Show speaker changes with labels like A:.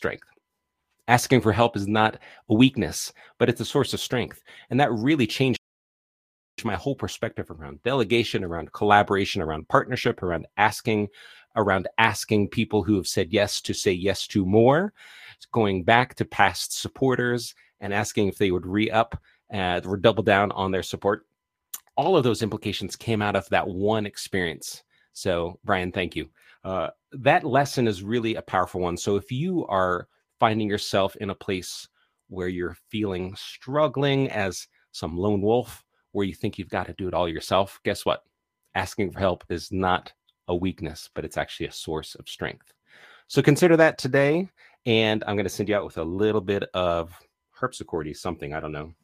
A: strength. Asking for help is not a weakness, but it's a source of strength. And that really changed my whole perspective around delegation, around collaboration, around partnership, around asking people who have said yes to say yes to more, going back to past supporters and asking if they would re-up or double down on their support. All of those implications came out of that one experience. So, Brian, thank you. That lesson is really a powerful one. So if you are finding yourself in a place where you're feeling struggling as some lone wolf, where you think you've got to do it all yourself, guess what? Asking for help is not a weakness, but it's actually a source of strength. So consider that today. And I'm going to send you out with a little bit of harpsichord-y something. I don't know.